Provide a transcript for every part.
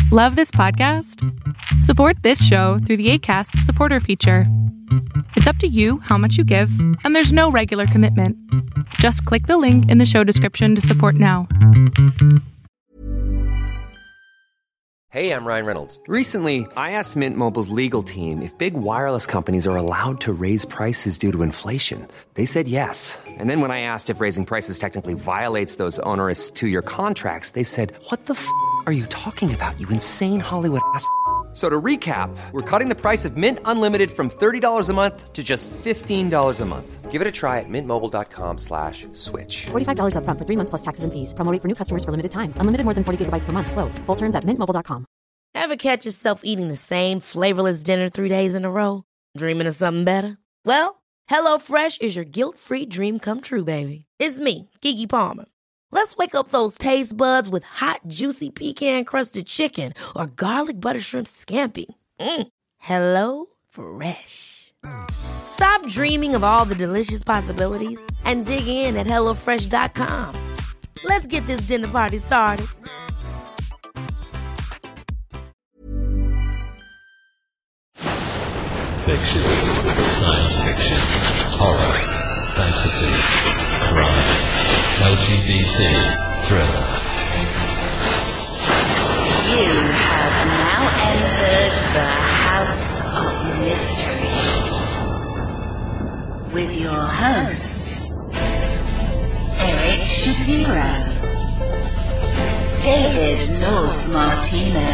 Love this podcast? Support this show through the Acast supporter feature. It's up to you how much you give, and there's no regular commitment. Just click the link in the show description to support now. Hey, I'm Ryan Reynolds. Recently, I asked Mint Mobile's legal team if big wireless companies are allowed to raise prices due to inflation. They said yes. And then when I asked if raising prices technically violates those onerous two-year contracts, they said, "What the f*** are you talking about, you insane Hollywood ass?" So to recap, we're cutting the price of Mint Unlimited from $30 a month to just $15 a month. Give it a try at mintmobile.com/switch. $45 up front for 3 months plus taxes and fees. Promo rate for new customers for limited time. Unlimited more than 40 gigabytes per month. Slows full terms at mintmobile.com. Ever catch yourself eating the same flavorless dinner 3 days in a row? Dreaming of something better? Well, HelloFresh is your guilt-free dream come true, baby. It's me, Keke Palmer. Let's wake up those taste buds with hot, juicy pecan-crusted chicken or garlic butter shrimp scampi. Hello Fresh. Stop dreaming of all the delicious possibilities and dig in at HelloFresh.com. Let's get this dinner party started. Fiction, science fiction, horror, fantasy, crime, LGBT, thriller. You have now entered the House of Mystery with your hosts, Eric Shapiro, David North Martino,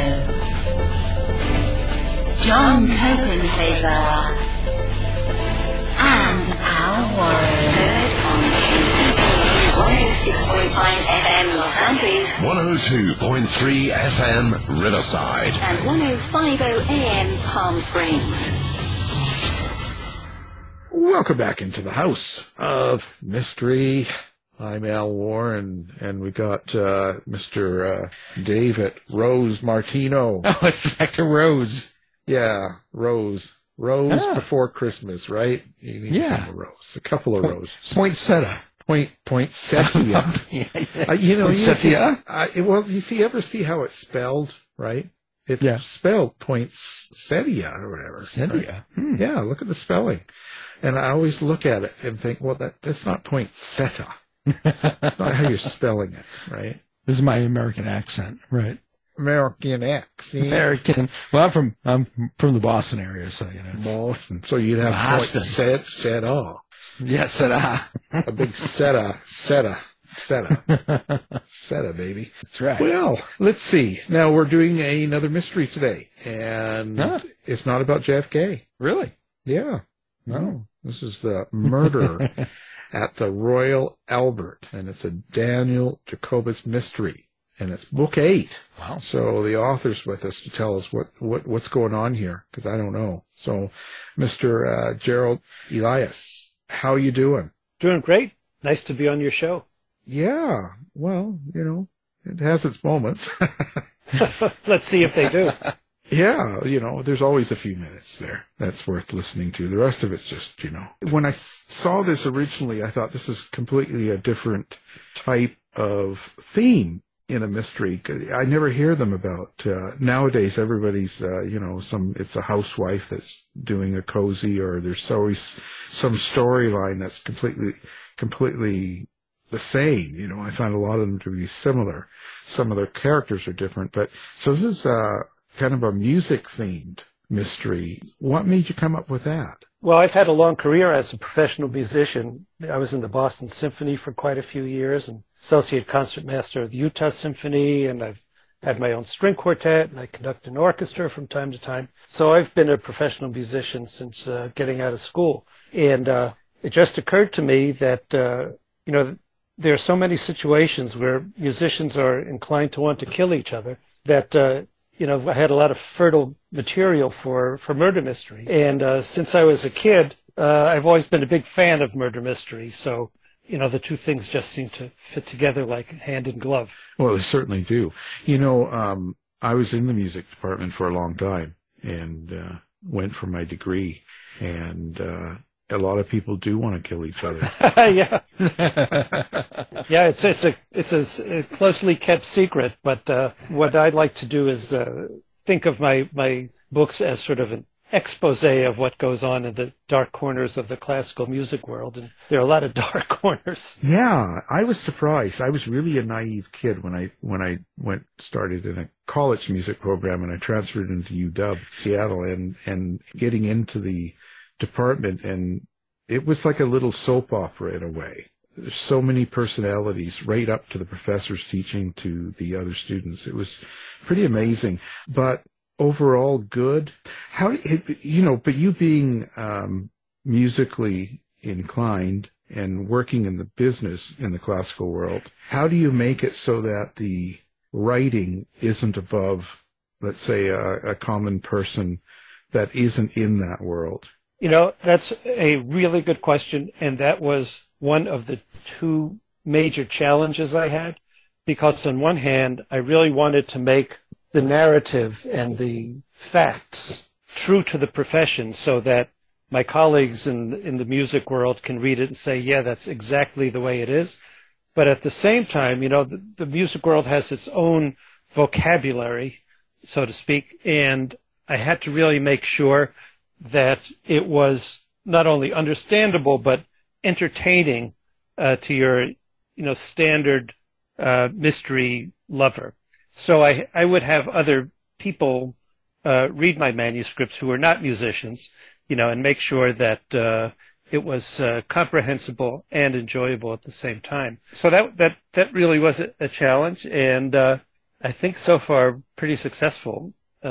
John Copenhaver, and Al Warren. Heard on KCP 106.5 FM Los Angeles, 102.3 FM Riverside, and 105.0 AM Palm Springs. Welcome back into the House of Mystery. I'm Al Warren, and we got Mr. David Rose Martino. Oh, it's back to Rose. Yeah, Rose. Rose before Christmas, right? You need a rose. A couple of roses. Poinsettia. Poinsettia. Poinsettia? You ever see how it's spelled, right? It's spelled poinsettia or whatever. Poinsettia? Right? Yeah, look at the spelling. And I always look at it and think, well, that's not poinsettia. That's not how you're spelling it, right? This is my American accent, right? American accent. American. Well, I'm from the Boston area, so Boston. So you'd have poinsettia. Yes, a big seta, baby. That's right. Well, let's see. Now we're doing another mystery today, and it's not about JFK. Really? Yeah. No. This is the murder at the Royal Albert, and it's a Daniel Jacobus mystery. And it's book 8. Wow. So the author's with us to tell us what's going on here, because I don't know. So, Mr. Gerald Elias, how you doing? Doing great. Nice to be on your show. Yeah. Well, it has its moments. Let's see if they do. Yeah, there's always a few minutes there that's worth listening to. The rest of it's just, When I saw this originally, I thought this is completely a different type of theme in a mystery. I never hear them about, nowadays everybody's, it's a housewife that's doing a cozy, or there's always some storyline that's completely the same. I find a lot of them to be similar. Some of their characters are different, but so this is, kind of a music-themed mystery. What made you come up with that? Well, I've had a long career as a professional musician. I was in the Boston Symphony for quite a few years and associate concertmaster of the Utah Symphony, and I've had my own string quartet, and I conduct an orchestra from time to time. So I've been a professional musician since getting out of school. And it just occurred to me that, there are so many situations where musicians are inclined to want to kill each other that I had a lot of fertile material for murder mysteries. And since I was a kid, I've always been a big fan of murder mysteries. So, the two things just seem to fit together like hand in glove. Well, they certainly do. I was in the music department for a long time and went for my degree. And a lot of people do want to kill each other. Yeah. Yeah, it's a closely kept secret, but what I'd like to do is think of my books as sort of an expose of what goes on in the dark corners of the classical music world, and there are a lot of dark corners. Yeah, I was surprised. I was really a naive kid when I started in a college music program, and I transferred into UW Seattle, and getting into the department, and it was like a little soap opera in a way. There's so many personalities right up to the professors teaching to the other students. It was pretty amazing, but overall good. How, but you being musically inclined and working in the business in the classical world, how do you make it so that the writing isn't above, let's say, a common person that isn't in that world? That's a really good question, and that was one of the two major challenges I had, because on one hand, I really wanted to make the narrative and the facts true to the profession so that my colleagues in the music world can read it and say, yeah, that's exactly the way it is. But at the same time, the music world has its own vocabulary, so to speak, and I had to really make sure that it was not only understandable but entertaining to your standard mystery lover. So I would have other people read my manuscripts who are not musicians, and make sure that it was comprehensible and enjoyable at the same time. So that really was a challenge, and I think so far pretty successful.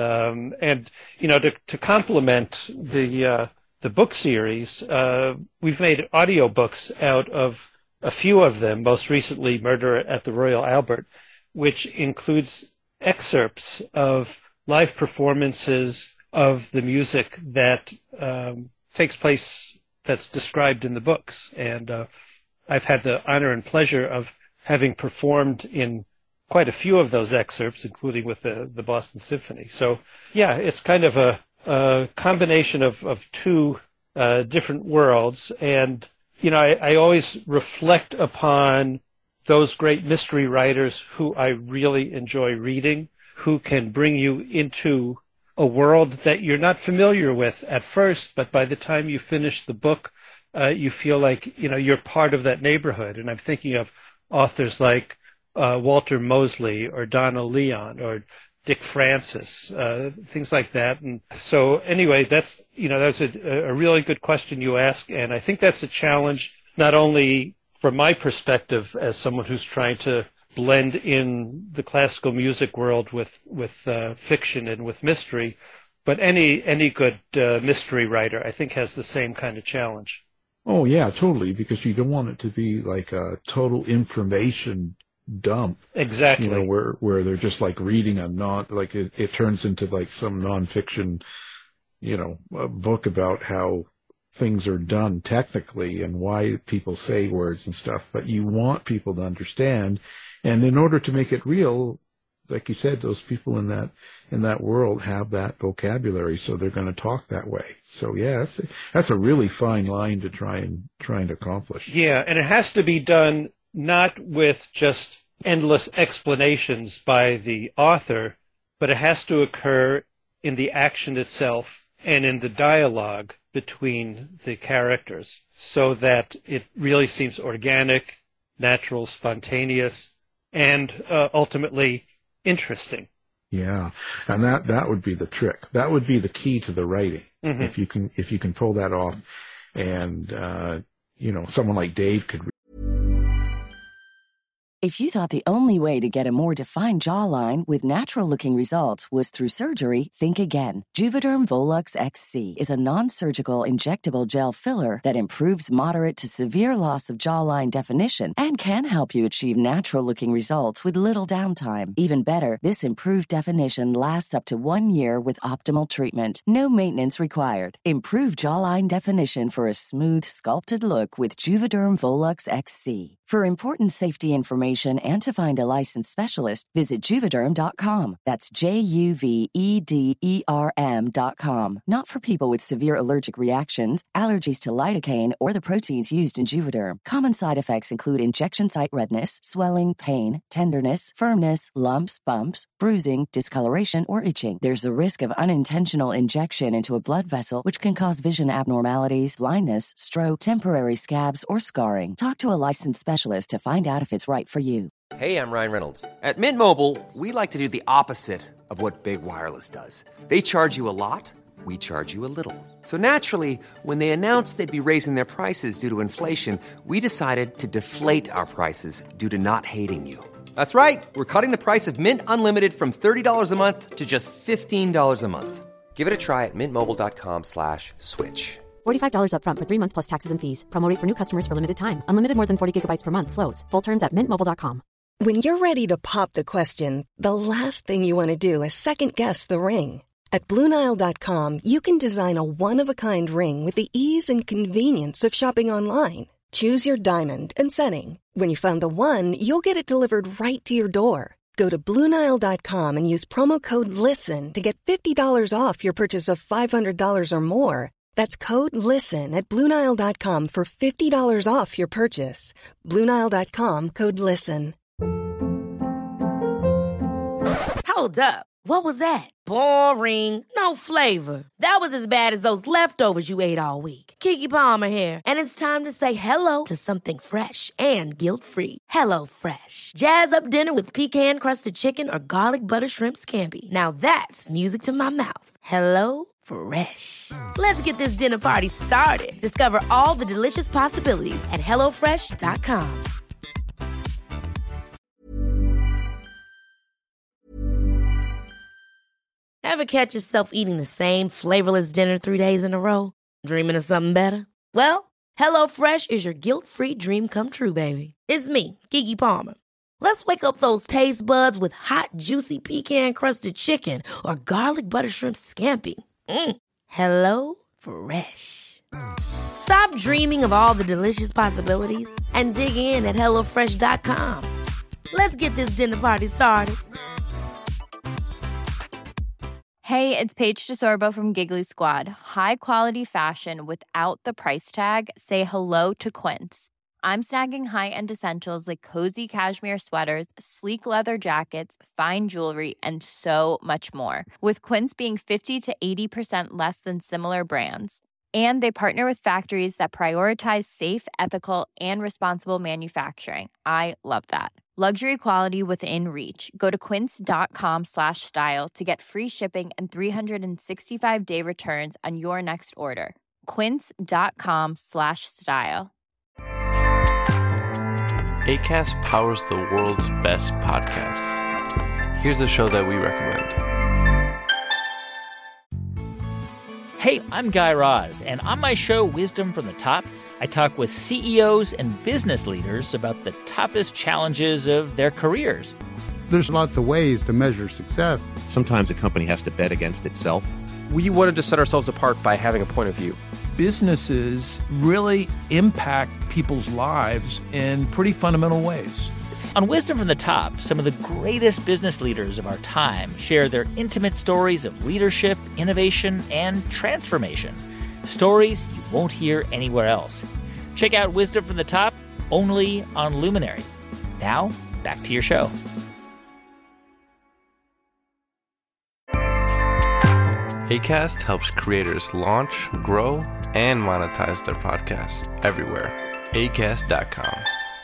And to complement the book series, we've made audiobooks out of a few of them, most recently Murder at the Royal Albert, which includes excerpts of live performances of the music that takes place, that's described in the books. And I've had the honor and pleasure of having performed in quite a few of those excerpts, including with the Boston Symphony. So, yeah, it's kind of a combination of two different worlds. And, I always reflect upon those great mystery writers who I really enjoy reading, who can bring you into a world that you're not familiar with at first, but by the time you finish the book, you feel like, you're part of that neighborhood. And I'm thinking of authors like Walter Mosley or Donna Leon or Dick Francis, things like that. And so anyway, that's a really good question you ask. And I think that's a challenge, not only from my perspective as someone who's trying to blend in the classical music world with fiction and with mystery, but any good mystery writer, I think, has the same kind of challenge. Oh, yeah, totally, because you don't want it to be like a total information dump. Exactly. Where they're just like reading it turns into like some nonfiction, a book about how things are done technically and why people say words and stuff. But you want people to understand, and in order to make it real, like you said, those people in that world have that vocabulary, so they're going to talk that way. So yeah, that's a really fine line to try and accomplish. Yeah, and it has to be done not with just endless explanations by the author, but it has to occur in the action itself and in the dialogue between the characters, so that it really seems organic, natural, spontaneous, and ultimately interesting. Yeah, and that would be the trick. That would be the key to the writing. Mm-hmm. If you can pull that off, and someone like Dave could. If you thought the only way to get a more defined jawline with natural-looking results was through surgery, think again. Juvederm Volux XC is a non-surgical injectable gel filler that improves moderate to severe loss of jawline definition and can help you achieve natural-looking results with little downtime. Even better, this improved definition lasts up to 1 year with optimal treatment. No maintenance required. Improve jawline definition for a smooth, sculpted look with Juvederm Volux XC. For important safety information and to find a licensed specialist, visit Juvederm.com. That's JUVEDERM.com. Not for people with severe allergic reactions, allergies to lidocaine, or the proteins used in Juvederm. Common side effects include injection site redness, swelling, pain, tenderness, firmness, lumps, bumps, bruising, discoloration, or itching. There's a risk of unintentional injection into a blood vessel, which can cause vision abnormalities, blindness, stroke, temporary scabs, or scarring. Talk to a licensed specialist to find out if it's right for you. Hey, I'm Ryan Reynolds. At Mint Mobile, we like to do the opposite of what Big Wireless does. They charge you a lot, we charge you a little. So naturally, when they announced they'd be raising their prices due to inflation, we decided to deflate our prices due to not hating you. That's right. We're cutting the price of Mint Unlimited from $30 a month to just $15 a month. Give it a try at mintmobile.com/switch. $45 up front for 3 months plus taxes and fees. Promo rate for new customers for limited time. Unlimited more than 40 gigabytes per month. Slows full terms at mintmobile.com. When you're ready to pop the question, the last thing you want to do is second-guess the ring. At BlueNile.com, you can design a one-of-a-kind ring with the ease and convenience of shopping online. Choose your diamond and setting. When you find the one, you'll get it delivered right to your door. Go to BlueNile.com and use promo code LISTEN to get $50 off your purchase of $500 or more. That's code LISTEN at BlueNile.com for $50 off your purchase. BlueNile.com, code LISTEN. Hold up. What was that? Boring. No flavor. That was as bad as those leftovers you ate all week. Keke Palmer here, and it's time to say hello to something fresh and guilt-free. Hello Fresh. Jazz up dinner with pecan-crusted chicken or garlic butter shrimp scampi. Now that's music to my mouth. Hello Fresh. Let's get this dinner party started. Discover all the delicious possibilities at HelloFresh.com. Ever catch yourself eating the same flavorless dinner 3 days in a row? Dreaming of something better? Well, HelloFresh is your guilt-free dream come true, baby. It's me, Keke Palmer. Let's wake up those taste buds with hot, juicy pecan-crusted chicken or garlic butter shrimp scampi. Hello Fresh. Stop dreaming of all the delicious possibilities and dig in at HelloFresh.com. Let's get this dinner party started. Hey, it's Paige DeSorbo from Giggly Squad. High quality fashion without the price tag. Say hello to Quince. I'm snagging high-end essentials like cozy cashmere sweaters, sleek leather jackets, fine jewelry, and so much more. With Quince being 50 to 80% less than similar brands. And they partner with factories that prioritize safe, ethical, and responsible manufacturing. I love that. Luxury quality within reach. Go to quince.com/style to get free shipping and 365-day returns on your next order. Quince.com/style. Acast powers the world's best podcasts. Here's a show that we recommend. Hey, I'm Guy Raz, and on my show, Wisdom from the Top, I talk with CEOs and business leaders about the toughest challenges of their careers. There's lots of ways to measure success. Sometimes a company has to bet against itself. We wanted to set ourselves apart by having a point of view. Businesses really impact people's lives in pretty fundamental ways. On Wisdom from the Top, some of the greatest business leaders of our time share their intimate stories of leadership, innovation, and transformation. Stories you won't hear anywhere else. Check out Wisdom from the Top, only on Luminary. Now, back to your show. Acast helps creators launch, grow, and monetize their podcasts everywhere. Acast.com.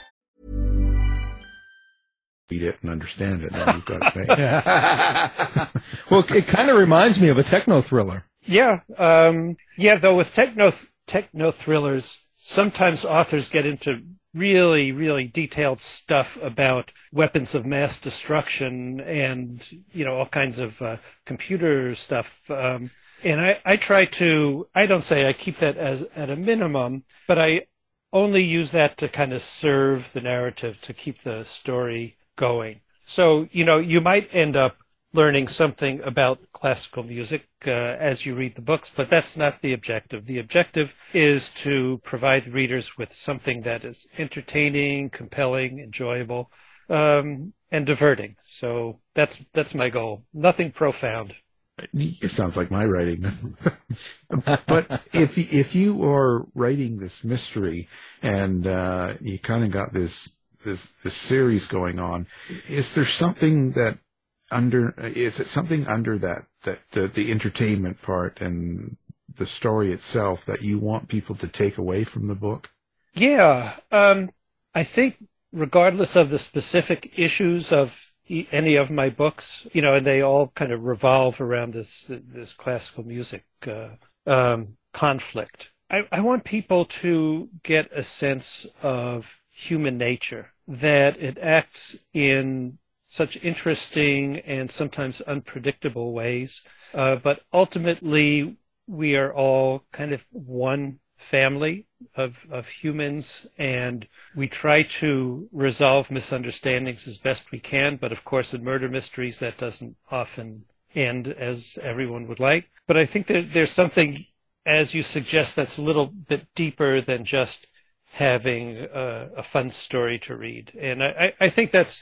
Read it and understand it, and you've got to pay. Well, it kind of reminds me of a techno thriller. Yeah, though with techno thrillers, sometimes authors get into really, really detailed stuff about weapons of mass destruction and, all kinds of computer stuff. And I try to, I don't say I keep that as at a minimum, but I only use that to kind of serve the narrative, to keep the story going. So, you might end up learning something about classical music as you read the books, but that's not the objective. The objective is to provide readers with something that is entertaining, compelling, enjoyable, and diverting. So that's my goal. Nothing profound. It sounds like my writing. But if you are writing this mystery and you kind of got this series going on, is there something that is it something under that the entertainment part and the story itself that you want people to take away from the book? Yeah, I think regardless of the specific issues of any of my books, and they all kind of revolve around this classical music conflict. I want people to get a sense of human nature, that it acts in such interesting and sometimes unpredictable ways, but ultimately we are all kind of one family of humans, and we try to resolve misunderstandings as best we can, but of course in murder mysteries that doesn't often end as everyone would like. But I think that there's something, as you suggest, that's a little bit deeper than just having a fun story to read. And I think it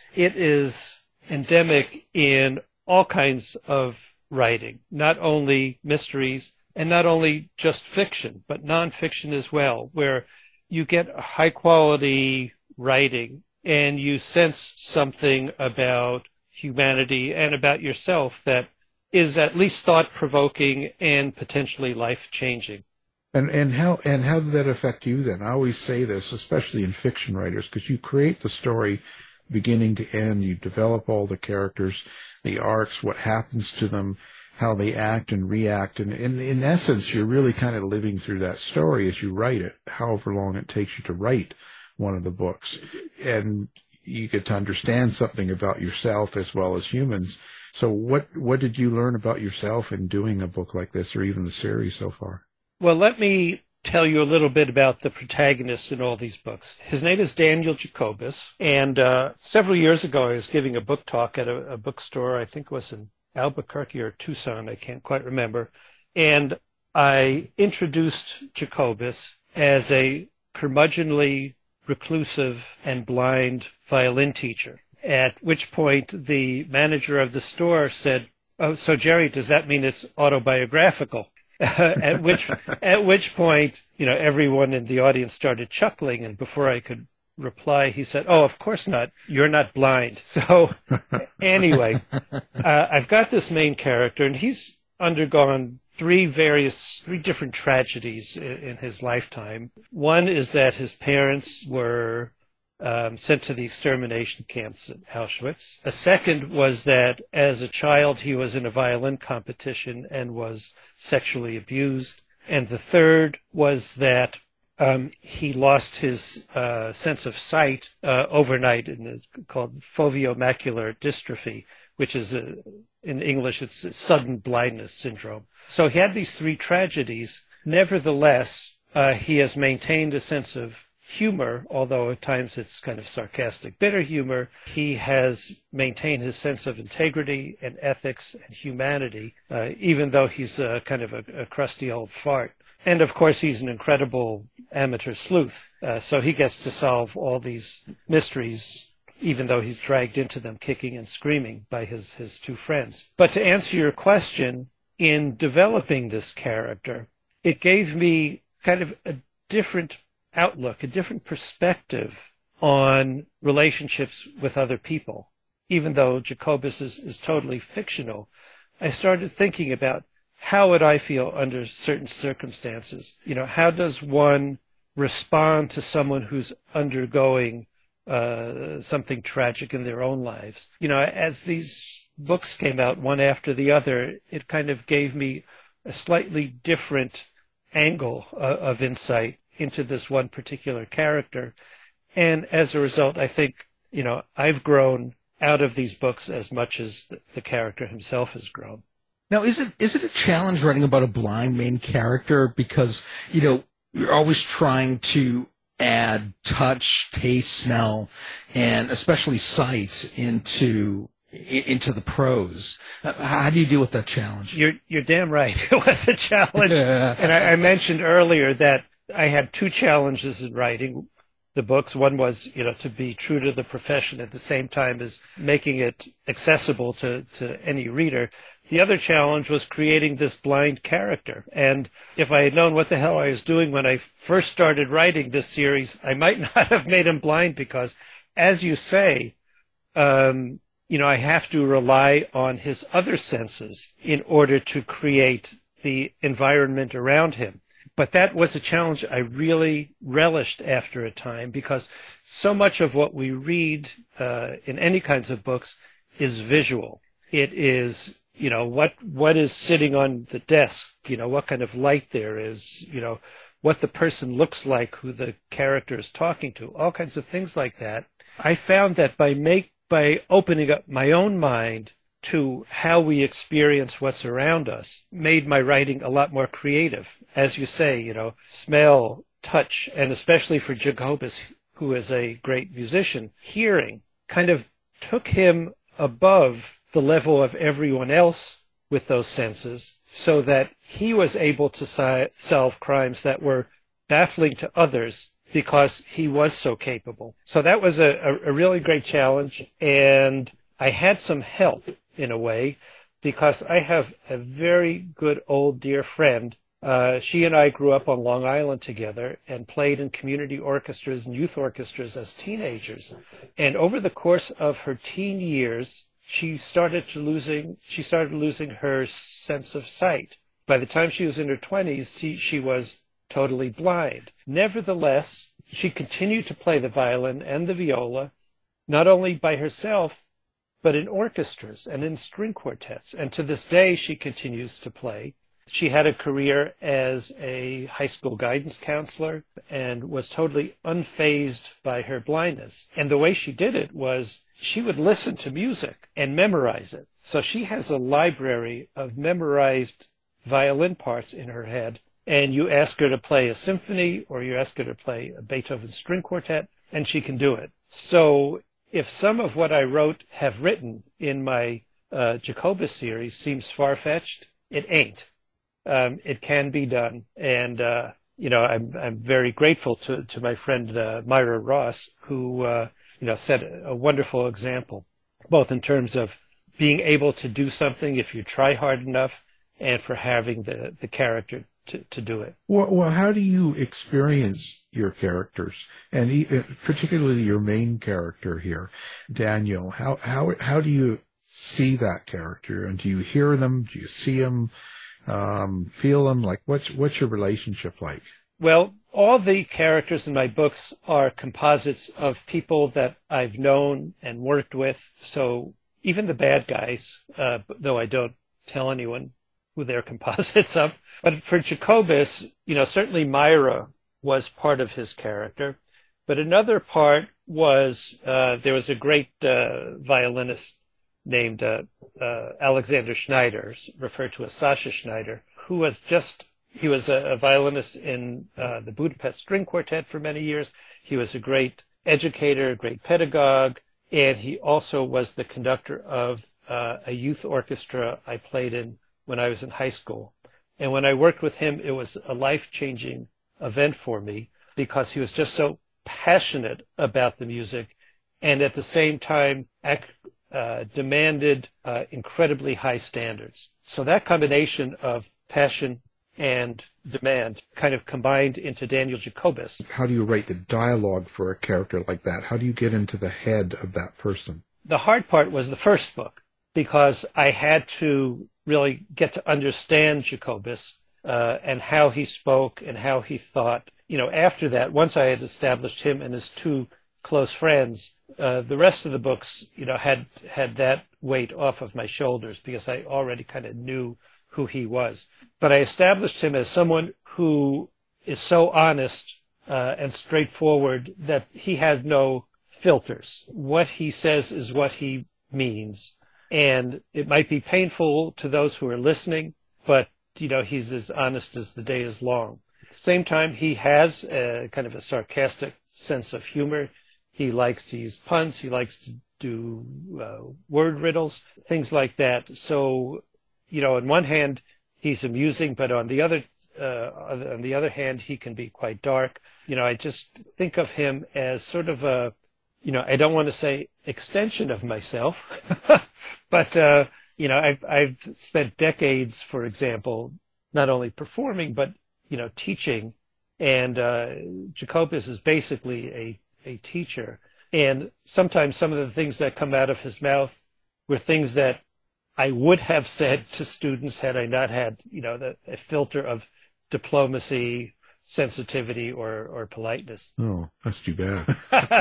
is endemic in all kinds of writing, not only mysteries, and not only just fiction, but nonfiction as well, where you get high quality writing and you sense something about humanity and about yourself that is at least thought-provoking and potentially life-changing. And how did that affect you then? I always say this, especially in fiction writers, because you create the story beginning to end, you develop all the characters, the arcs, what happens to them, how they act and react. And in essence, you're really kind of living through that story as you write it, however long it takes you to write one of the books. And you get to understand something about yourself as well as humans. So what did you learn about yourself in doing a book like this, or even the series so far? Well, let me tell you a little bit about the protagonist in all these books. His name is Daniel Jacobus, and several years ago I was giving a book talk at a bookstore, I think it was in Albuquerque or Tucson, I can't quite remember, and I introduced Jacobus as a curmudgeonly, reclusive, and blind violin teacher, at which point the manager of the store said, "Oh, so Jerry, does that mean it's autobiographical?" at which point, everyone in the audience started chuckling, and before I could reply, he said, "Oh, of course not. You're not blind." So anyway, I've got this main character, and he's undergone three different tragedies in his lifetime. One is that his parents were sent to the extermination camps at Auschwitz. A second was that as a child he was in a violin competition and was sexually abused. And the third was that he lost his sense of sight overnight, and it's called foveo-macular dystrophy, which is, in English, it's sudden blindness syndrome. So he had these three tragedies. Nevertheless, he has maintained a sense of humor, although at times it's kind of sarcastic, bitter humor. He has maintained his sense of integrity and ethics and humanity, even though he's kind of a crusty old fart. And of course, he's an incredible amateur sleuth, so he gets to solve all these mysteries, even though he's dragged into them kicking and screaming by his two friends. But to answer your question, in developing this character, it gave me kind of a different outlook, a different perspective on relationships with other people. Even though Jacobus is totally fictional, I started thinking about how would I feel under certain circumstances? How does one respond to someone who's undergoing something tragic in their own lives? As these books came out one after the other, it kind of gave me a slightly different angle of insight into this one particular character. And as a result, I think, I've grown out of these books as much as the character himself has grown. Now, is it a challenge writing about a blind main character? Because, you're always trying to add touch, taste, smell, and especially sight into into the prose. How do you deal with that challenge? You're damn right. It was a challenge. And I mentioned earlier that I had two challenges in writing the books. One was, to be true to the profession at the same time as making it accessible to any reader. The other challenge was creating this blind character. And if I had known what the hell I was doing when I first started writing this series, I might not have made him blind because, as you say, I have to rely on his other senses in order to create the environment around him. But that was a challenge I really relished after a time because so much of what we read in any kinds of books is visual. It is, what is sitting on the desk, what kind of light there is, what the person looks like who the character is talking to, all kinds of things like that. I found that by opening up my own mind to how we experience what's around us made my writing a lot more creative. As you say, smell, touch, and especially for Jacobus, who is a great musician, hearing kind of took him above the level of everyone else with those senses so that he was able to solve crimes that were baffling to others because he was so capable. So that was a really great challenge, and I had some help in a way because I have a very good old dear friend. She and I grew up on Long Island together and played in community orchestras and youth orchestras as teenagers. And over the course of her teen years, she started losing her sense of sight. By the time she was in her 20s, she was totally blind. Nevertheless, she continued to play the violin and the viola, not only by herself, but in orchestras and in string quartets. And to this day, she continues to play. She had a career as a high school guidance counselor and was totally unfazed by her blindness. And the way she did it was she would listen to music and memorize it. So she has a library of memorized violin parts in her head. And you ask her to play a symphony or you ask her to play a Beethoven string quartet, and she can do it. So if some of what I have written in my Jacobus series seems far-fetched, it ain't. It can be done. And, I'm very grateful to my friend Myra Ross, who, set a wonderful example, both in terms of being able to do something if you try hard enough and for having the character to do it. Well, how do you experience your characters, and particularly your main character here, Daniel? How do you see that character, and do you hear them? Do you see them? Feel them? Like what's your relationship like? Well, all the characters in my books are composites of people that I've known and worked with. So even the bad guys, though I don't tell anyone who they're composites of. But for Jacobus, certainly Myra was part of his character. But another part was there was a great violinist named Alexander Schneider, referred to as Sasha Schneider, who was he was a violinist in the Budapest String Quartet for many years. He was a great educator, a great pedagogue, and he also was the conductor of a youth orchestra I played in when I was in high school. And when I worked with him, it was a life-changing event for me because he was just so passionate about the music and at the same time demanded incredibly high standards. So that combination of passion and demand kind of combined into Daniel Jacobus. How do you write the dialogue for a character like that? How do you get into the head of that person? The hard part was the first book because I had to really get to understand Jacobus and how he spoke and how he thought. After that, once I had established him and his two close friends, the rest of the books, had that weight off of my shoulders because I already kind of knew who he was. But I established him as someone who is so honest and straightforward that he has no filters. What he says is what he means. And it might be painful to those who are listening, but, he's as honest as the day is long. At the same time, he has a kind of a sarcastic sense of humor. He likes to use puns. He likes do word riddles, things like that. So, on one hand, he's amusing, but on the other hand, he can be quite dark. I just think of him as sort of a, I don't want to say extension of myself, but I've spent decades, for example, not only performing but teaching, and Jacobus is basically a teacher. And sometimes some of the things that come out of his mouth were things that I would have said to students had I not had, a filter of diplomacy, sensitivity, or politeness. Oh, that's too bad.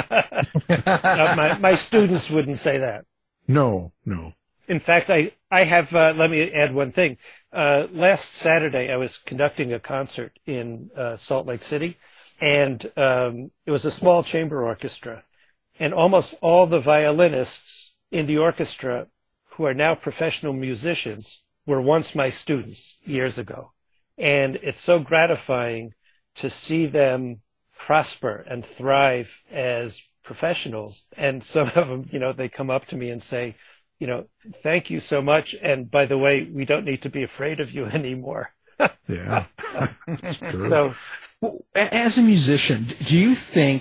My students wouldn't say that. No. In fact, I have, let me add one thing. Last Saturday, I was conducting a concert in Salt Lake City, and it was a small chamber orchestra. And almost all the violinists in the orchestra, who are now professional musicians, were once my students years ago. And it's so gratifying to see them prosper and thrive as professionals. And some of them, they come up to me and say, thank you so much. And by the way, we don't need to be afraid of you anymore. Yeah. That's true. So, well, as a musician, do you think,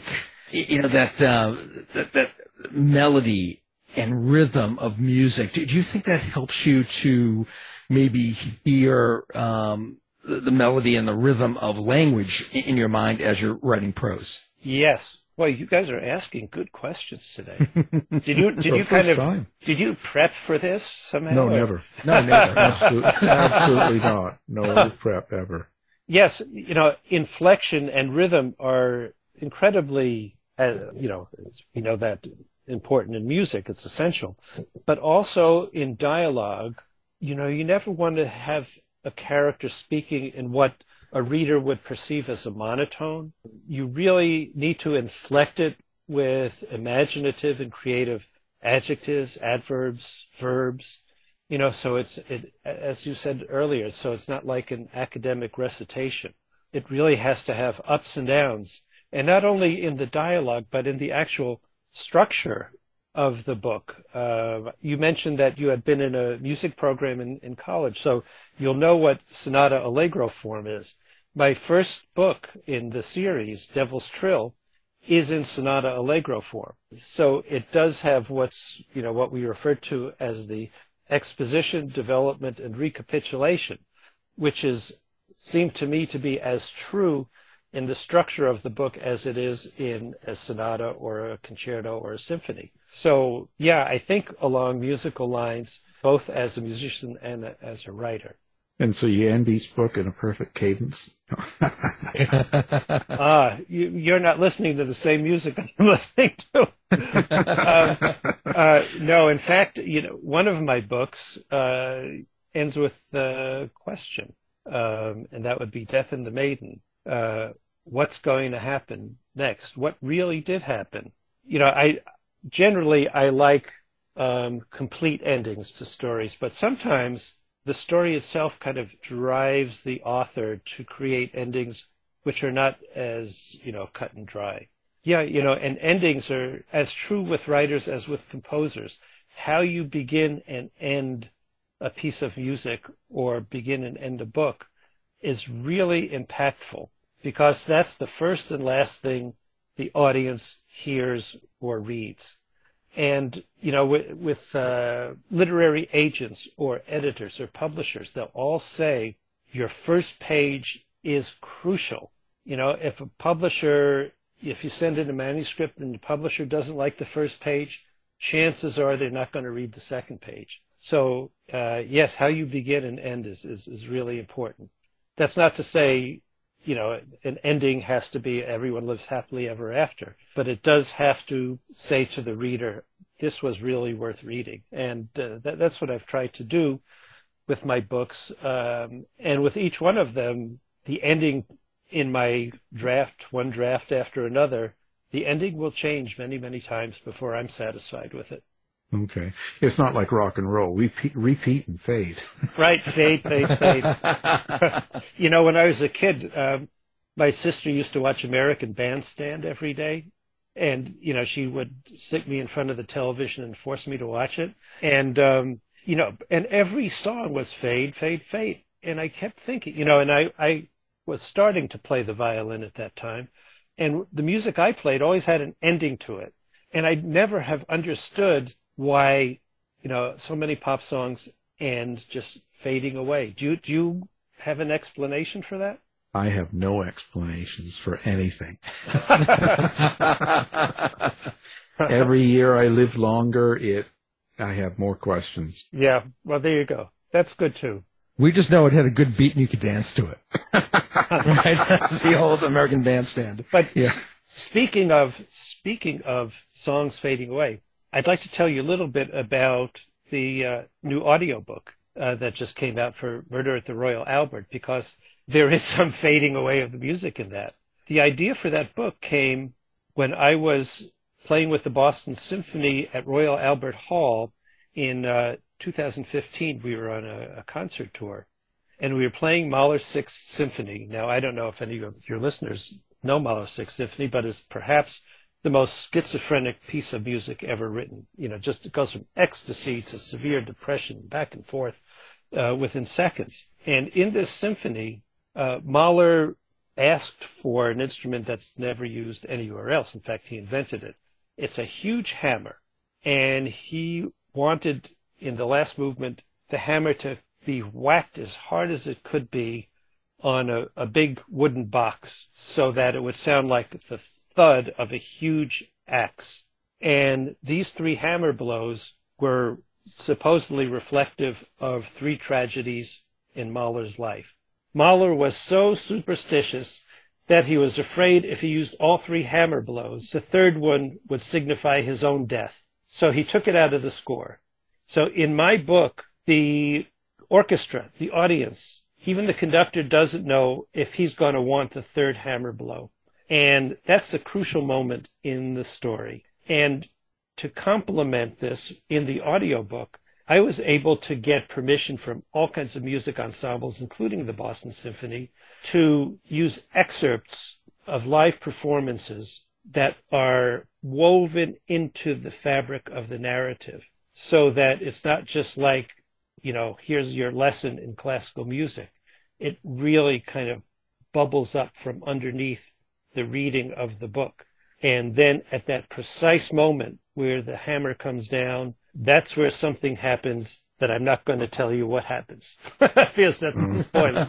that melody and rhythm of music, do you think that helps you to maybe hear the melody and the rhythm of language in your mind as you're writing prose? Yes. Well, you guys are asking good questions today. Did you prep for this somehow? No, never. No, never. Absolutely not. No prep ever. Yes, inflection and rhythm are incredibly, we know that important in music, it's essential. But also in dialogue, you never want to have a character speaking in what a reader would perceive as a monotone. You really need to inflect it with imaginative and creative adjectives, adverbs, verbs, so it's as you said earlier, so it's not like an academic recitation. It really has to have ups and downs, and not only in the dialogue, but in the actual structure of the book. You mentioned that you had been in a music program in college, so you'll know what sonata allegro form is. My first book in the series, Devil's Trill, is in sonata allegro form. So it does have what we refer to as the exposition, development, and recapitulation, which seemed to me to be as true in the structure of the book as it is in a sonata or a concerto or a symphony. So, yeah, I think along musical lines, both as a musician and as a writer. And so you end each book in a perfect cadence? You're not listening to the same music I'm listening to. No, in fact, one of my books ends with the question, and that would be Death and the Maiden. What's going to happen next? What really did happen? I like complete endings to stories, but sometimes the story itself kind of drives the author to create endings which are not as, cut and dry. Yeah, and endings are as true with writers as with composers. How you begin and end a piece of music or begin and end a book is really impactful, because that's the first and last thing the audience hears or reads. And, with literary agents or editors or publishers, they'll all say your first page is crucial. If you send in a manuscript and the publisher doesn't like the first page, chances are they're not going to read the second page. So, yes, how you begin and end is really important. That's not to say, an ending has to be everyone lives happily ever after, but it does have to say to the reader, this was really worth reading. And that's what I've tried to do with my books. And with each one of them, the ending in my draft, one draft after another, the ending will change many, many times before I'm satisfied with it. Okay. It's not like rock and roll. We repeat and fade. Right, fade. When I was a kid, my sister used to watch American Bandstand every day. And, she would stick me in front of the television and force me to watch it. And, and every song was fade, fade, fade. And I kept thinking, and I was starting to play the violin at that time. And the music I played always had an ending to it. And I'd never have understood why, so many pop songs end just fading away. Do you have an explanation for that? I have no explanations for anything. Every year I live longer, I have more questions. Yeah, well, there you go. That's good, too. We just know it had a good beat and you could dance to it. Right? That's the old American Bandstand. But speaking of songs fading away, I'd like to tell you a little bit about the new audiobook that just came out for Murder at the Royal Albert, because there is some fading away of the music in that. The idea for that book came when I was playing with the Boston Symphony at Royal Albert Hall in 2015. We were on a concert tour, and we were playing Mahler's Sixth Symphony. Now, I don't know if any of your listeners know Mahler's Sixth Symphony, but it's perhaps the most schizophrenic piece of music ever written. Just it goes from ecstasy to severe depression, back and forth within seconds. And in this symphony, Mahler asked for an instrument that's never used anywhere else. In fact, he invented it. It's a huge hammer, and he wanted, in the last movement, the hammer to be whacked as hard as it could be on a big wooden box so that it would sound like the thud of a huge axe. And these 3 hammer blows were supposedly reflective of 3 tragedies in Mahler's life. Mahler was so superstitious that he was afraid if he used all 3 hammer blows, the third one would signify his own death. So he took it out of the score. So in my book, the orchestra, the audience, even the conductor doesn't know if he's going to want the third hammer blow. And that's a crucial moment in the story. And to complement this, in the audiobook, I was able to get permission from all kinds of music ensembles, including the Boston Symphony, to use excerpts of live performances that are woven into the fabric of the narrative, so that it's not just like, here's your lesson in classical music. It really kind of bubbles up from underneath the reading of the book. And then at that precise moment where the hammer comes down, that's where something happens that I'm not going to tell you what happens because that's a spoiler.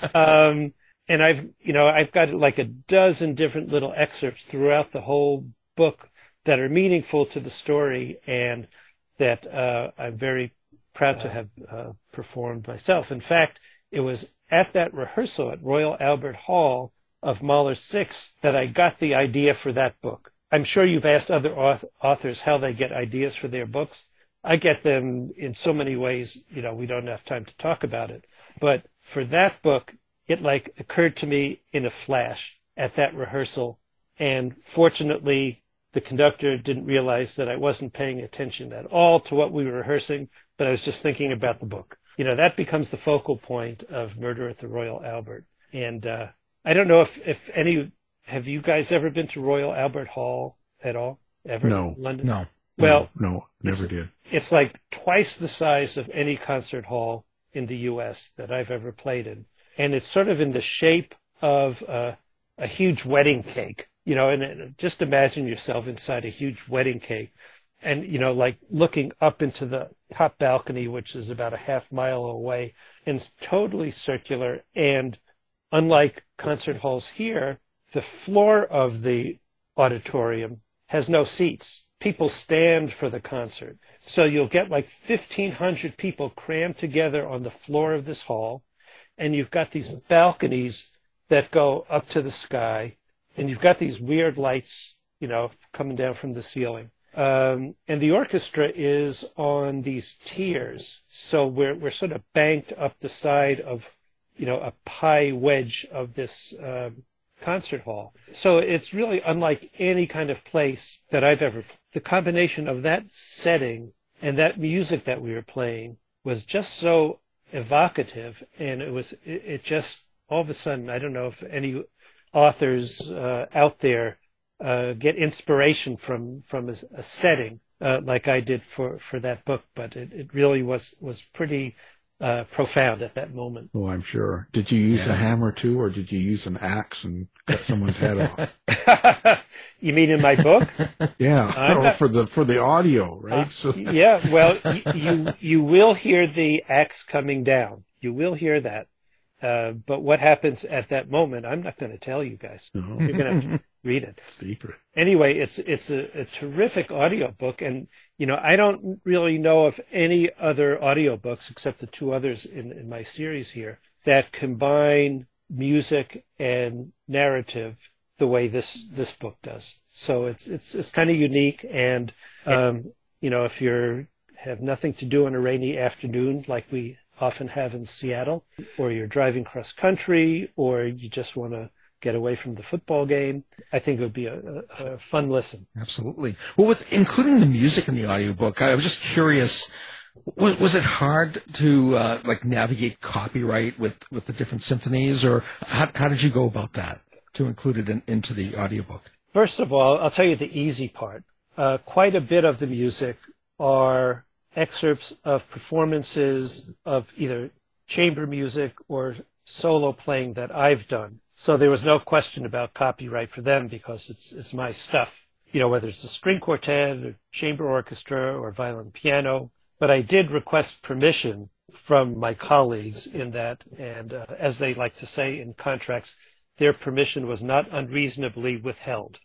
And I've got like a dozen different little excerpts throughout the whole book that are meaningful to the story and that I'm very proud to have performed myself. In fact, it was at that rehearsal at Royal Albert Hall of Mahler's Sixth that I got the idea for that book. I'm sure you've asked other authors how they get ideas for their books. I get them in so many ways, we don't have time to talk about it. But for that book, it occurred to me in a flash at that rehearsal. And fortunately, the conductor didn't realize that I wasn't paying attention at all to what we were rehearsing, but I was just thinking about the book. That becomes the focal point of Murder at the Royal Albert. And I don't know if any, have you guys ever been to Royal Albert Hall at all? Ever? No. In London? No. Well, no, never did. It's like twice the size of any concert hall in the U.S. that I've ever played in. And it's sort of in the shape of a huge wedding cake, and just imagine yourself inside a huge wedding cake and, like looking up into the top balcony, which is about a half mile away, and it's totally circular. And unlike concert halls here, the floor of the auditorium has no seats. People stand for the concert. So you'll get like 1,500 people crammed together on the floor of this hall. And you've got these balconies that go up to the sky. And you've got these weird lights, coming down from the ceiling. And the orchestra is on these tiers. So we're sort of banked up the side of, a pie wedge of this concert hall. So it's really unlike any kind of place that I've ever played. The combination of that setting and that music that we were playing was just so evocative, and it just all of a sudden, I don't know if any authors out there get inspiration from a setting like I did for that book, but it really was pretty profound at that moment. Oh, I'm sure. Did you use a hammer too, or did you use an axe and cut someone's head off? You mean in my book? Yeah, for the audio, right? Yeah. Well, you will hear the axe coming down. You will hear that. But what happens at that moment, I'm not going to tell you guys. No. You're going to have to read it. Secret. Anyway, it's a terrific audiobook, and I don't really know of any other audiobooks except the two others in my series here that combine music and narrative the way this book does. So it's kind of unique, and if you have nothing to do on a rainy afternoon like we often have in Seattle, or you're driving cross country, or you just want to get away from the football game, I think it would be a fun listen. Absolutely. Well, with including the music in the audiobook, I was just curious, was it hard to navigate copyright with the different symphonies, or how did you go about that to include it into the audiobook? First of all, I'll tell you the easy part. Quite a bit of the music are excerpts of performances of either chamber music or solo playing that I've done. So there was no question about copyright for them because it's my stuff, whether it's a string quartet or chamber orchestra or violin piano. But I did request permission from my colleagues in that, and as they like to say in contracts, their permission was not unreasonably withheld.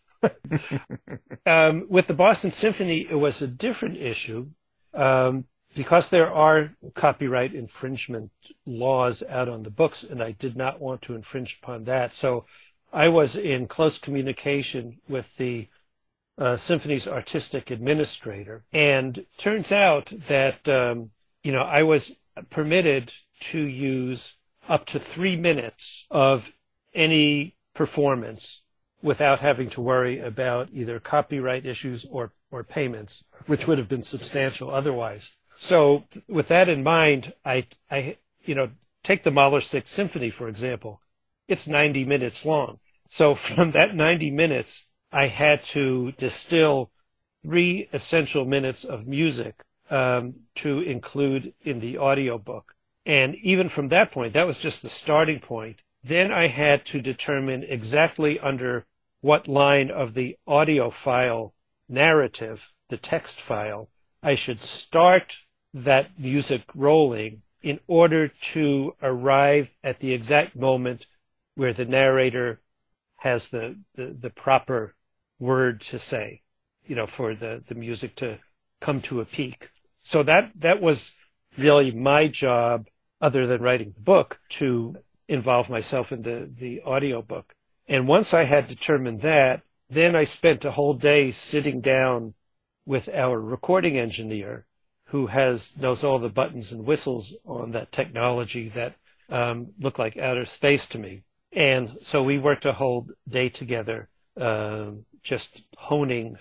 With the Boston Symphony, it was a different issue. Because there are copyright infringement laws out on the books, and I did not want to infringe upon that. So I was in close communication with the symphony's artistic administrator, and turns out that, I was permitted to use up to 3 minutes of any performance without having to worry about either copyright issues or payments, which would have been substantial otherwise. So with that in mind, I take the Mahler Sixth Symphony, for example. It's 90 minutes long. So from that 90 minutes, I had to distill 3 essential minutes of music to include in the audiobook. And even from that point, that was just the starting point. Then I had to determine exactly under what line of the audio file narrative, the text file, I should start that music rolling in order to arrive at the exact moment where the narrator has the proper word to say, for the music to come to a peak. So that was really my job, other than writing the book, to involve myself in the audio book. And once I had determined that, then I spent a whole day sitting down with our recording engineer, who knows all the buttons and whistles on that technology that look like outer space to me. And so we worked a whole day together, just honing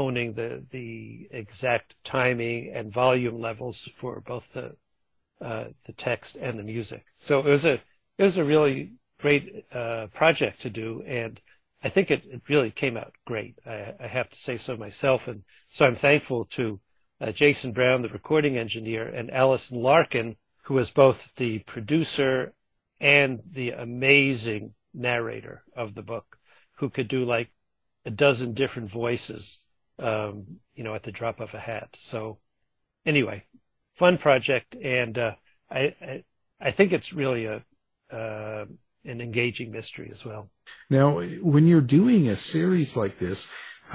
the exact timing and volume levels for both the text and the music. So it was a really great project to do, and I think it really came out great. I have to say so myself, and so I'm thankful to Jason Brown, the recording engineer, and Allison Larkin, who was both the producer and the amazing narrator of the book, who could do like a dozen different voices, at the drop of a hat. So anyway, fun project, and I think it's really an engaging mystery as well. Now, when you're doing a series like this,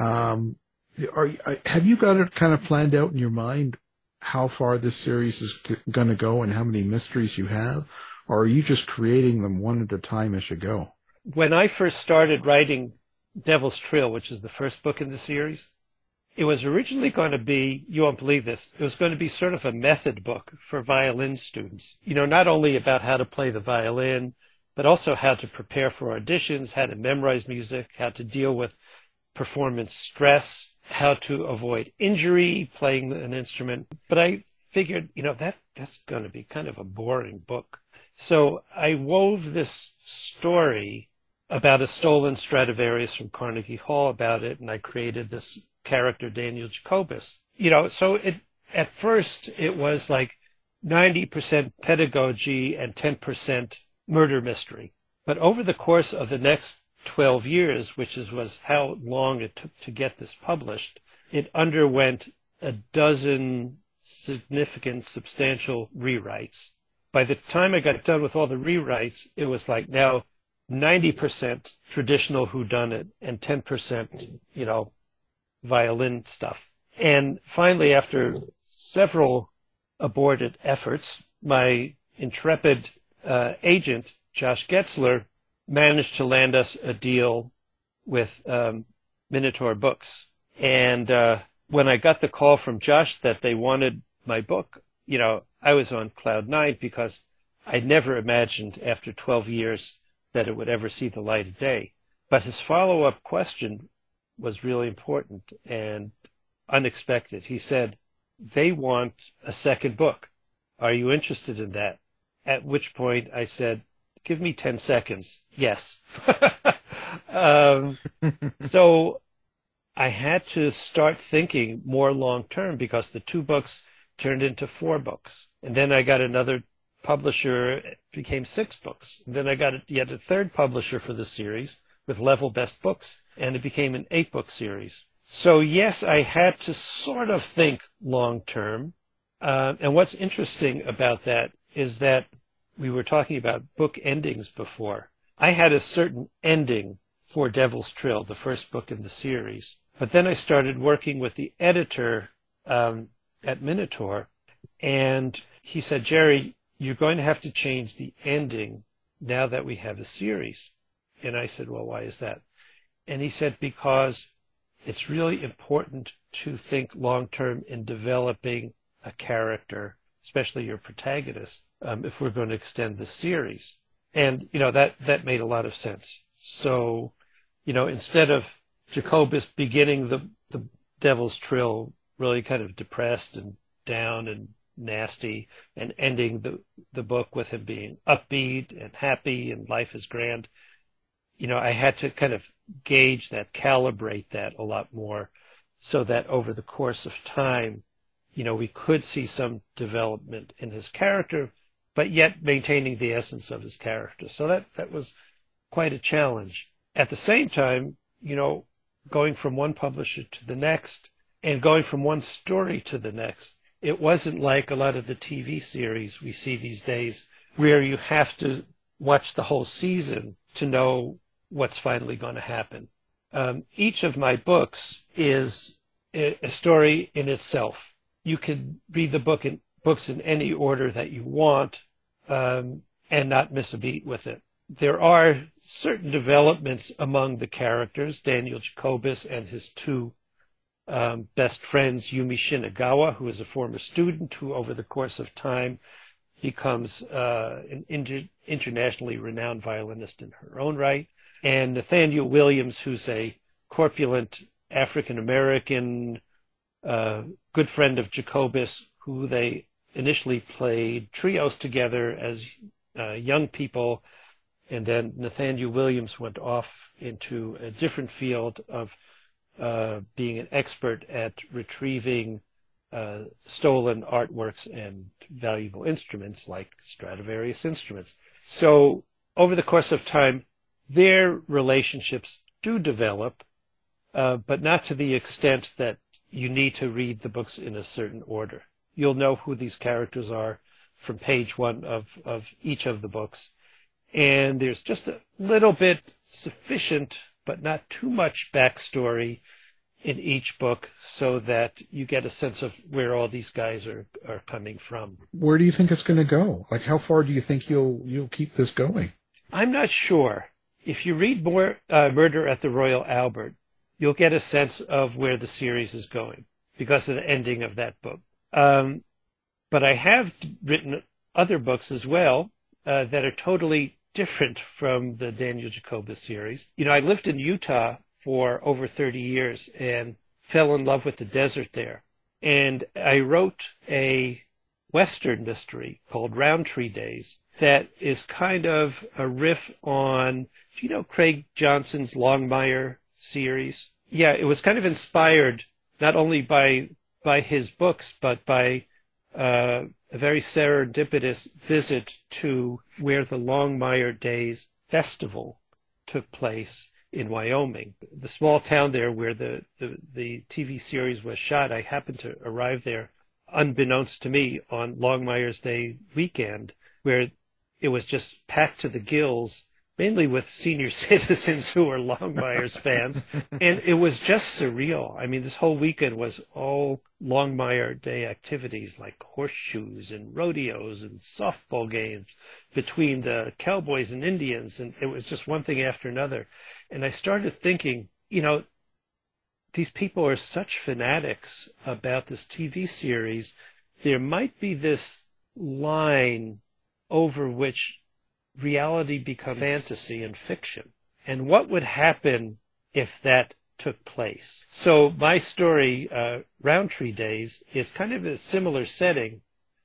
have you got it kind of planned out in your mind how far this series is going to go and how many mysteries you have? Or are you just creating them one at a time as you go? When I first started writing Devil's Trill, which is the first book in the series, it was originally going to be, you won't believe this, it was going to be sort of a method book for violin students. Not only about how to play the violin, but also how to prepare for auditions, how to memorize music, how to deal with performance stress, how to avoid injury playing an instrument. But I figured, that's going to be kind of a boring book. So I wove this story about a stolen Stradivarius from Carnegie Hall about it, and I created this character, Daniel Jacobus. So at first it was like 90% pedagogy and 10% murder mystery. But over the course of the next 12 years, which was how long it took to get this published, it underwent a dozen significant, substantial rewrites. By the time I got done with all the rewrites, it was like now 90% traditional whodunit and 10%, violin stuff. And finally, after several aborted efforts, my intrepid agent, Josh Getzler, managed to land us a deal with Minotaur Books. And when I got the call from Josh that they wanted my book, I was on cloud nine, because I never imagined after 12 years that it would ever see the light of day. But his follow-up question was really important and unexpected. He said, they want a second book. Are you interested in that? At which point I said, give me 10 seconds. Yes. So I had to start thinking more long-term, because the 2 books turned into 4 books. And then I got another publisher. It became 6 books. And then I got yet a third publisher for the series with Level Best Books, and it became an 8-book series. So yes, I had to sort of think long-term. And what's interesting about that is that we were talking about book endings before. I had a certain ending for Devil's Trill, the first book in the series. But then I started working with the editor at Minotaur, and he said, Jerry, you're going to have to change the ending now that we have a series. And I said, well, why is that? And he said, because it's really important to think long-term in developing a character, especially your protagonist, if we're going to extend the series. And, that made a lot of sense. So, instead of Jacobus beginning the Devil's Trill really kind of depressed and down and nasty, and ending the book with him being upbeat and happy and life is grand, I had to kind of gauge that, calibrate that a lot more, so that over the course of time, we could see some development in his character, but yet maintaining the essence of his character. So that was quite a challenge. At the same time, going from one publisher to the next and going from one story to the next, it wasn't like a lot of the TV series we see these days where you have to watch the whole season to know what's finally going to happen. Each of my books is a story in itself. You can read the books in any order that you want, and not miss a beat with it. There are certain developments among the characters, Daniel Jacobus and his 2 best friends, Yumi Shinagawa, who is a former student who over the course of time becomes an internationally renowned violinist in her own right, and Nathaniel Williams, who's a corpulent African-American good friend of Jacobus, who they initially played trios together as young people, and then Nathaniel Williams went off into a different field of being an expert at retrieving stolen artworks and valuable instruments like Stradivarius instruments. So over the course of time, their relationships do develop, but not to the extent that you need to read the books in a certain order. You'll know who these characters are from page 1 of each of the books. And there's just a little bit sufficient, but not too much backstory in each book so that you get a sense of where all these guys are coming from. Where do you think it's going to go? Like, how far do you think you'll keep this going? I'm not sure. If you read more Murder at the Royal Albert, you'll get a sense of where the series is going because of the ending of that book. But I have written other books as well that are totally different from the Daniel Jacobus series. I lived in Utah for over 30 years and fell in love with the desert there. And I wrote a Western mystery called Roundtree Days that is kind of a riff on, do you know Craig Johnson's Longmire series? Yeah, it was kind of inspired not only by his books, but by a very serendipitous visit to where the Longmire Days Festival took place in Wyoming. The small town there where the TV series was shot, I happened to arrive there unbeknownst to me on Longmire's Day weekend, where it was just packed to the gills, mainly with senior citizens who were Longmire's fans. And it was just surreal. I mean, this whole weekend was all Longmire Day activities like horseshoes and rodeos and softball games between the cowboys and Indians. And it was just one thing after another. And I started thinking, you know, these people are such fanatics about this TV series. There might be this line over which reality becomes fantasy and fiction. And what would happen if that took place? So my story, Roundtree Days, is kind of a similar setting,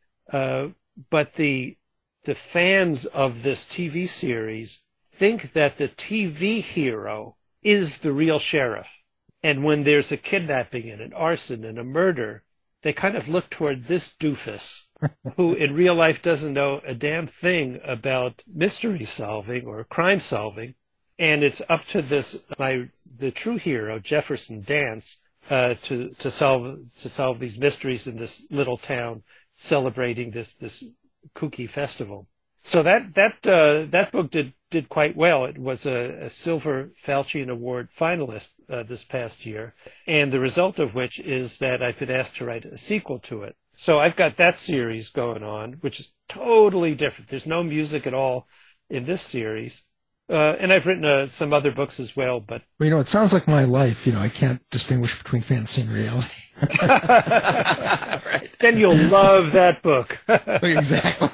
but the fans of this TV series think that the TV hero is the real sheriff. And when there's a kidnapping and an arson and a murder, they kind of look toward this doofus who in real life doesn't know a damn thing about mystery solving or crime solving. And it's up to the true hero, Jefferson Dance, to solve these mysteries in this little town celebrating this kooky festival. So that book did quite well. It was a Silver Falchion Award finalist this past year, and the result of which is that I've been asked to write a sequel to it. So I've got that series going on, which is totally different. There's no music at all in this series. And I've written some other books as well, but... Well, you know, it sounds like my life. You know, I can't distinguish between fantasy and reality. Right. Then you'll love that book. Exactly.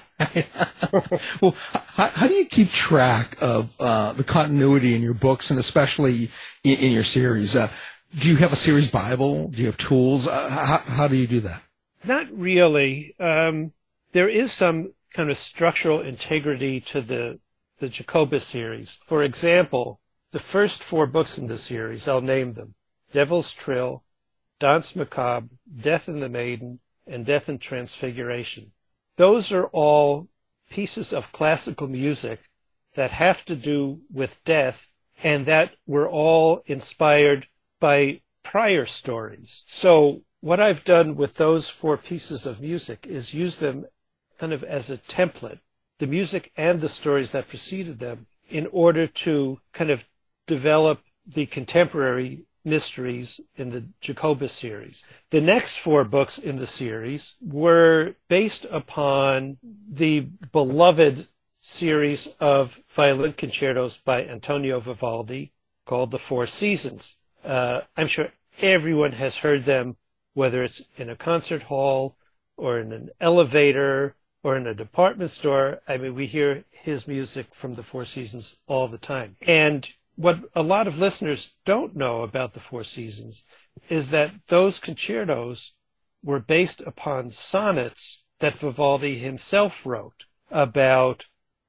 Well, how do you keep track of the continuity in your books, and especially in your series? Do you have a series Bible? Do you have tools? How do you do that? Not really. There is some kind of structural integrity to the Jacobus series. For example, the first 4 books in the series, I'll name them: Devil's Trill, Danse Macabre, Death and the Maiden, and Death and Transfiguration. Those are all pieces of classical music that have to do with death, and that were all inspired by prior stories. So what I've done with those 4 pieces of music is use them kind of as a template, the music and the stories that preceded them, in order to kind of develop the contemporary mysteries in the Jacobus series. The next 4 books in the series were based upon the beloved series of violin concertos by Antonio Vivaldi called The Four Seasons. I'm sure everyone has heard them, whether it's in a concert hall or in an elevator or in a department store. I mean, we hear his music from the Four Seasons all the time. And what a lot of listeners don't know about the Four Seasons is that those concertos were based upon sonnets that Vivaldi himself wrote about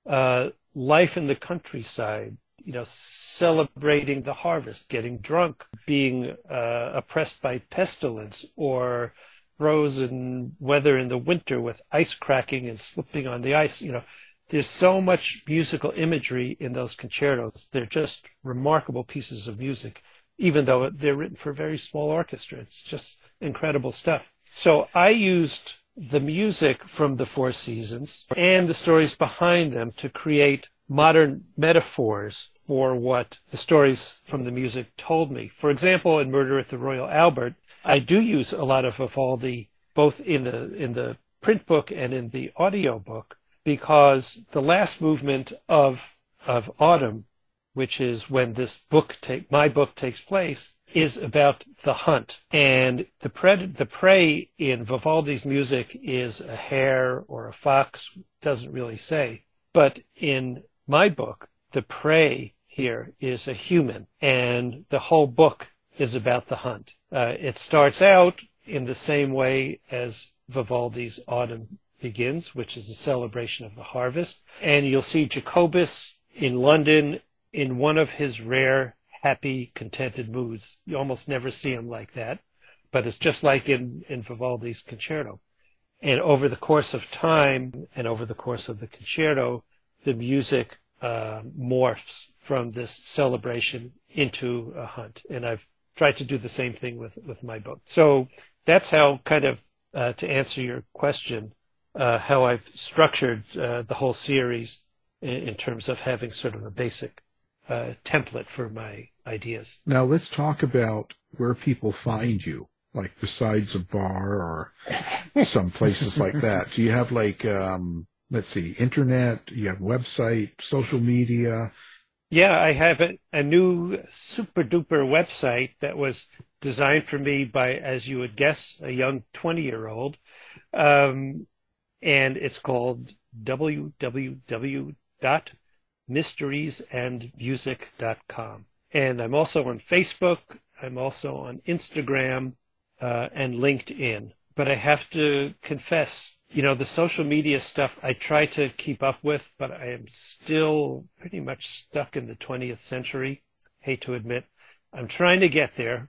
life in the countryside, you know, celebrating the harvest, getting drunk, being oppressed by pestilence, or frozen weather in the winter with ice cracking and slipping on the ice. You know, there's so much musical imagery in those concertos. They're just remarkable pieces of music, even though they're written for a very small orchestra. It's just incredible stuff. So I used the music from the Four Seasons and the stories behind them to create modern metaphors for what the stories from the music told me. For example, in Murder at the Royal Albert, I do use a lot of Vivaldi, both in the print book and in the audio book, because the last movement of Autumn, which is when this book my book takes place, is about the hunt. And the prey in Vivaldi's music is a hare or a fox, doesn't really say. But in my book, the prey here is a human, and the whole book is about the hunt. It starts out in the same way as Vivaldi's Autumn begins, which is a celebration of the harvest. And you'll see Jacobus in London in one of his rare, happy, contented moods. You almost never see him like that, but it's just like in Vivaldi's concerto. And over the course of time and over the course of the concerto, the music morphs from this celebration into a hunt. And I've tried to do the same thing with my book. So that's how, kind of, to answer your question, how I've structured the whole series in terms of having sort of a basic template for my ideas. Now let's talk about where people find you, like besides a bar or some places like that. Do you have like, let's see, internet? You have website, social media? Yeah, I have a new super duper website that was designed for me by, as you would guess, a young 20-year-old. And it's called www.mysteriesandmusic.com. And I'm also on Facebook. I'm also on Instagram and LinkedIn. But I have to confess, the social media stuff I try to keep up with, but I am still pretty much stuck in the 20th century. Hate to admit. I'm trying to get there.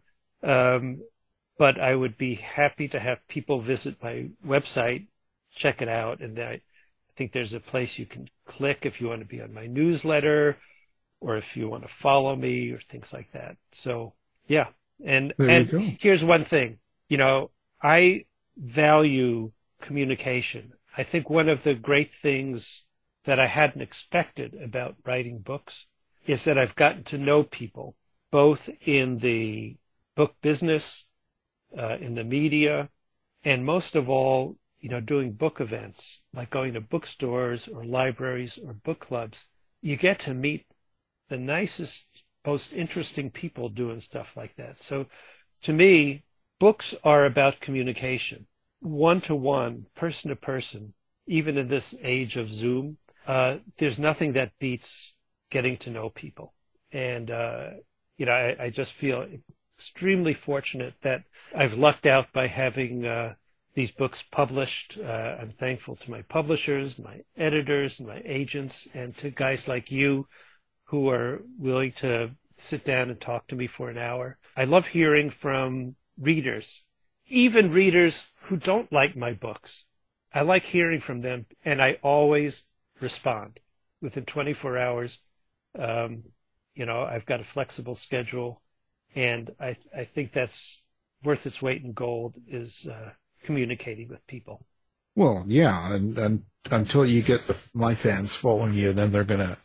But I would be happy to have people visit my website, check it out, and I think there's a place you can click if you want to be on my newsletter or if you want to follow me or things like that. So, yeah. And here's one thing. I value communication. I think one of the great things that I hadn't expected about writing books is that I've gotten to know people, both in the book business, in the media, and most of all, doing book events, like going to bookstores or libraries or book clubs. You get to meet the nicest, most interesting people doing stuff like that. So to me, books are about communication, one-to-one, person-to-person. Even in this age of Zoom, there's nothing that beats getting to know people. And, I just feel extremely fortunate that I've lucked out by having these books published. I'm thankful to my publishers, my editors, my agents, and to guys like you who are willing to sit down and talk to me for an hour. I love hearing from readers, even readers who don't like my books. I like hearing from them, and I always respond within 24 hours. I've got a flexible schedule, and I think that's worth its weight in gold, is communicating with people. Well, yeah, and until you get my fans following you, then they're gonna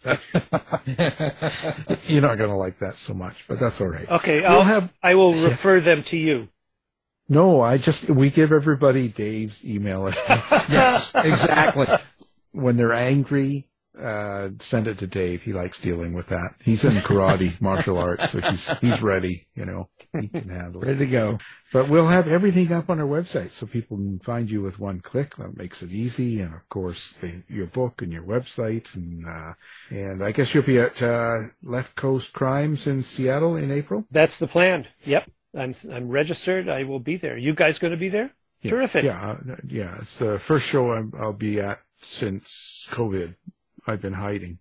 you're not gonna like that so much, but that's all right. Okay, I will refer them to you. No, we give everybody Dave's email address. Yes, exactly. When they're angry, send it to Dave. He likes dealing with that. He's in karate, martial arts, so he's ready. He can handle it. Ready to go. But we'll have everything up on our website so people can find you with one click. That makes it easy. And of course, your book and your website. And I guess you'll be at Left Coast Crimes in Seattle in April? That's the plan. Yep. I'm registered. I will be there. You guys going to be there? Yeah. Terrific. Yeah. It's the first show I'll be at since COVID. I've been hiding.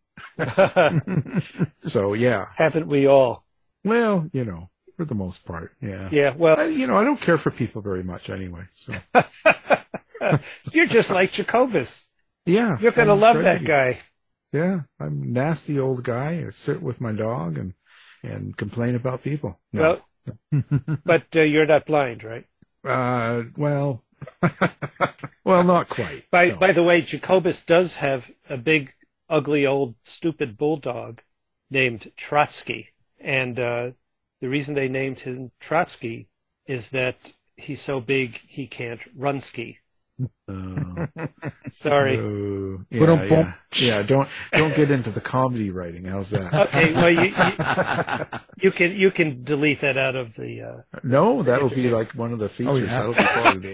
So, yeah. Haven't we all? Well, for the most part, yeah. Yeah, well... I don't care for people very much anyway, so... You're just like Yeah. Jacobus. You're going to love that guy. Yeah, I'm a nasty old guy. I sit with my dog and complain about people. No. Well, but you're not blind, right? Well, not quite. By the way, Jacobus does have a big, ugly, old, stupid bulldog named Trotsky. And the reason they named him Trotsky is that he's so big he can't run ski. Sorry. Yeah, don't get into the comedy writing. How's that? Okay, well you can delete that out of the. No, that'll be like one of the features. Oh, yeah. That'll be part of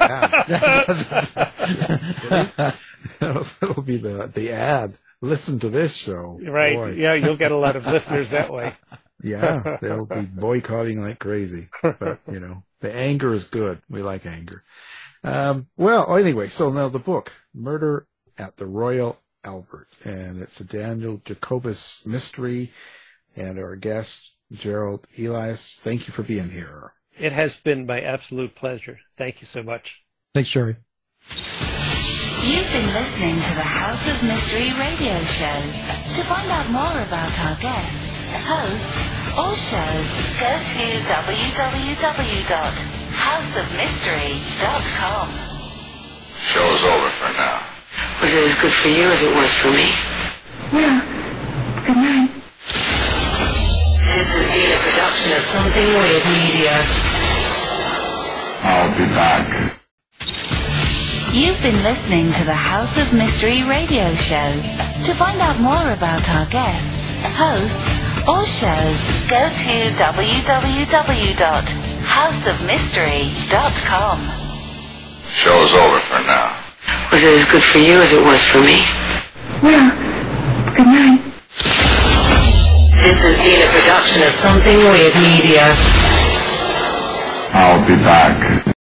the ad. That'll be the ad. Listen to this show. Right. Boy. Yeah, you'll get a lot of listeners that way. Yeah, they'll be boycotting like crazy. But the anger is good. We like anger. Well, anyway, so now the book, Murder at the Royal Albert, and it's a Daniel Jacobus mystery, and our guest, Gerald Elias, thank you for being here. It has been my absolute pleasure. Thank you so much. Thanks, Jerry. You've been listening to the House of Mystery radio show. To find out more about our guests, hosts, or shows, go to www.houseofmystery.com. Show's over for now. Was it as good for you as it was for me? Well, good night. This has been a production of Something Weird Media. I'll be back. You've been listening to the House of Mystery radio show. To find out more about our guests, hosts, or shows, go to www.houseofmystery.com. Show's over for now. Was it as good for you as it was for me? Well, good night. This has been a production of Something Weird Media. I'll be back.